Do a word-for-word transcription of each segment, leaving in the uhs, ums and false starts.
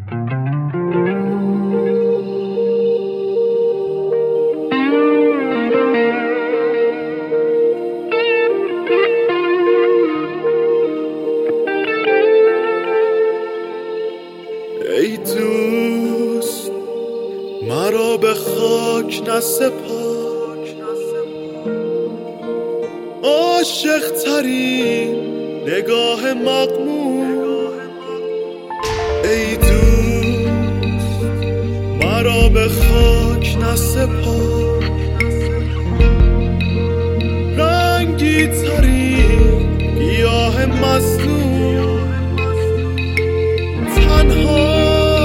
ای دوست مرا به خاک نسپار، عاشق ترین نگاه مغمور. ای دوست مرا به خاک نسپار، رنگی ترین گیاه مظلوم. تنها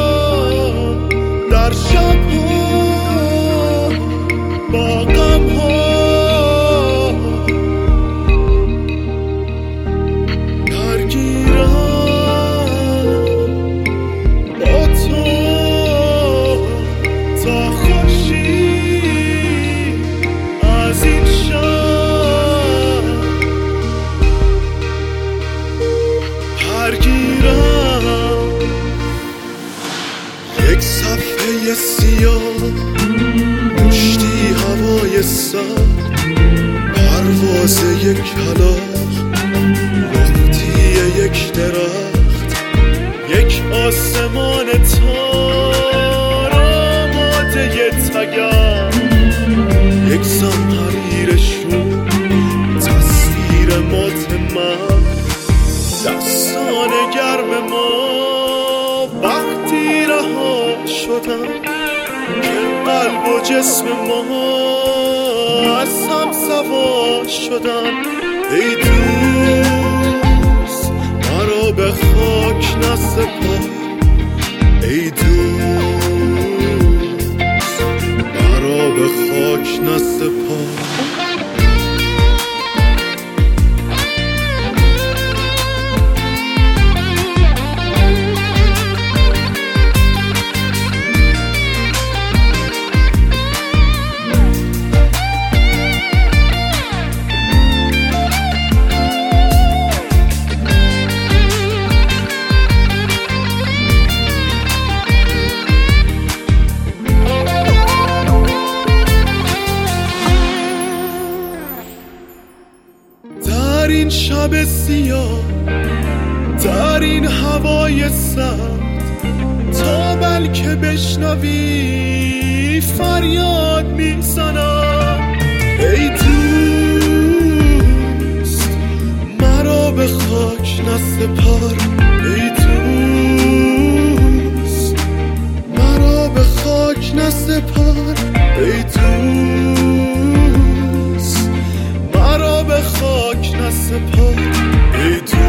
در شب‌ها با غم‌ها درگیرم با تو تا خوشی از این شب پرگیرم. یک صفحه سیاه، مشتی هوای سرد، پرواز یک کلاغ، لختی یک درخت، یک آسمان تار آماده تگرگ، یک زمحریر شوم، تصویر مات من، دستان گرم ما. وقتی رها شدم که قلب و جسم ما از هم سوا شدن. ای دوست مرا به خاک نسپار، ای دوست مرا به خاک نسپار. در این شب سیاه، در این هوای سرد، تا بلکه بشنوی فریاد میزنم. ای دوست مرا به خاک نسپار، ای دوست مرا به خاک نسپار، ای دوست مرا به خاک نسپار، ای دوست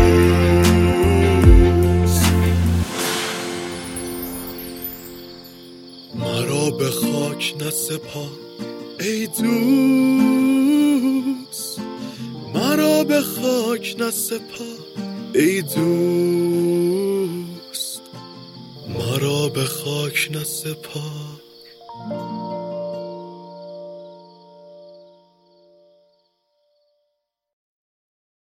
مرا به خاک نسپار، ای دوست مرا به خاک نسپار، ای دوست مرا به خاک نسپار.